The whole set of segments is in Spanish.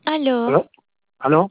Aló, ¿Aló? ¿Aló?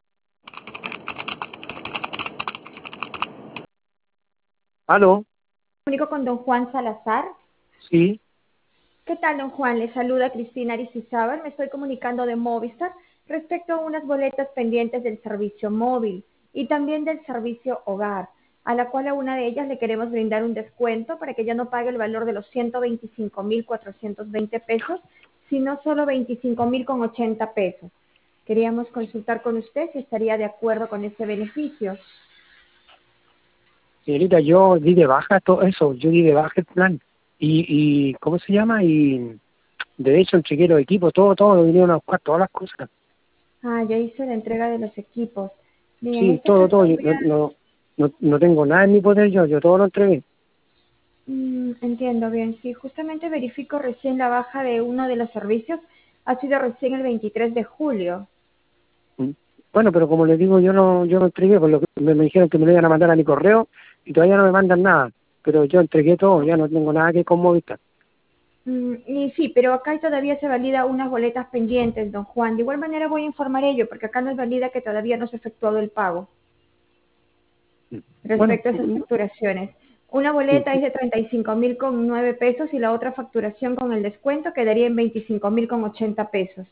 ¿Aló? Comunico con don Juan Salazar. Sí. ¿Qué tal, don Juan? Le saluda Cristina Aristizábal. Me estoy comunicando de Movistar respecto a unas boletas pendientes del servicio móvil y también del servicio hogar, a la cual a una de ellas le queremos brindar un descuento para que ya no pague el valor de los 125.420 pesos, sino solo 25.080 pesos. Queríamos consultar con usted si estaría de acuerdo con este beneficio. Señorita, yo di de baja todo eso, yo di de baja el plan. ¿Cómo se llama? Y de hecho entregué los equipos, todo, vinieron a buscar todas las cosas. Ah, ya hizo la entrega de los equipos. Bien, en Sí, este todo, caso yo voy a... no tengo nada en mi poder, yo todo lo entregué. Entiendo bien, sí, justamente verifico recién la baja de uno de los servicios, ha sido recién el 23 de julio. Mm. Bueno, pero como les digo, yo no entregué, por lo que me dijeron que me lo iban a mandar a mi correo y todavía no me mandan nada. Pero yo entregué todo, ya no tengo nada que con Movistar. Y sí, pero acá todavía se valida unas boletas pendientes, don Juan. De igual manera voy a informar ello, porque acá nos valida que todavía no se ha efectuado el pago Mm. Bueno, respecto a esas facturaciones. Una sí, boleta es de 35.000 con 9 pesos y la otra facturación con el descuento quedaría en 25.000 con 80 pesos.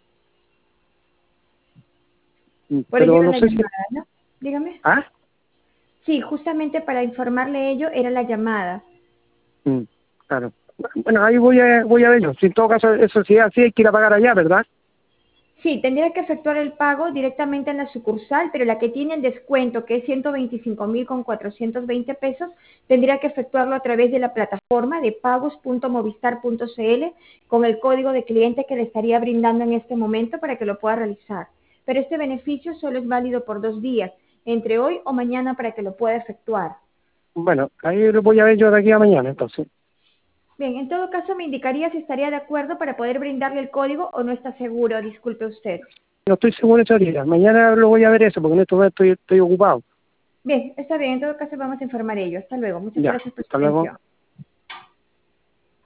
Por ello pero era no la sé si... llamada, ¿no? Dígame. ¿Ah? Sí, justamente para informarle ello era la llamada. Mm, claro. Bueno, ahí voy a verlo. Si en todo caso eso sí es así, hay que ir a pagar allá, ¿verdad? Sí, tendría que efectuar el pago directamente en la sucursal, pero la que tiene el descuento, que es 125.000 con 420 pesos, tendría que efectuarlo a través de la plataforma de pagos.movistar.cl con el código de cliente que le estaría brindando en este momento para que lo pueda realizar. Pero este beneficio solo es válido por 2 días, entre hoy o mañana para que lo pueda efectuar. Bueno, ahí lo voy a ver yo de aquí a mañana, entonces. Bien, en todo caso me indicaría si estaría de acuerdo para poder brindarle el código o no está seguro, disculpe usted. No estoy seguro de esa ahorita. Mañana lo voy a ver eso, porque en estos momentos estoy ocupado. Bien, está bien, en todo caso vamos a informar ello. Hasta luego. Muchas Ya, gracias por su hasta luego. atención.